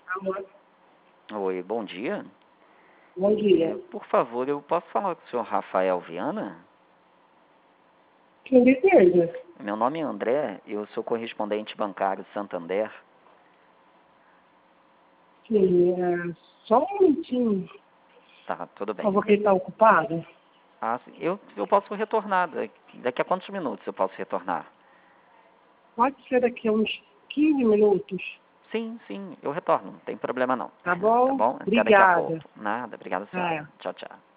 Alô? Oi, bom dia. Bom dia. Por favor, eu posso falar com o senhor Rafael Viana? Quem deseja? Meu nome é André, eu sou correspondente bancário Santander. Sim, só um minutinho. Tá, tudo Por bem. favor, que ele está ocupado? Ah, sim, eu posso retornar. Daqui a quantos minutos eu posso retornar? Pode ser daqui a uns 15 minutos. Sim, eu retorno, não tem problema não. Tá Tá bom? bom? Até daqui a Obrigada. pouco. Nada, obrigado a senhora. Tchau, tchau.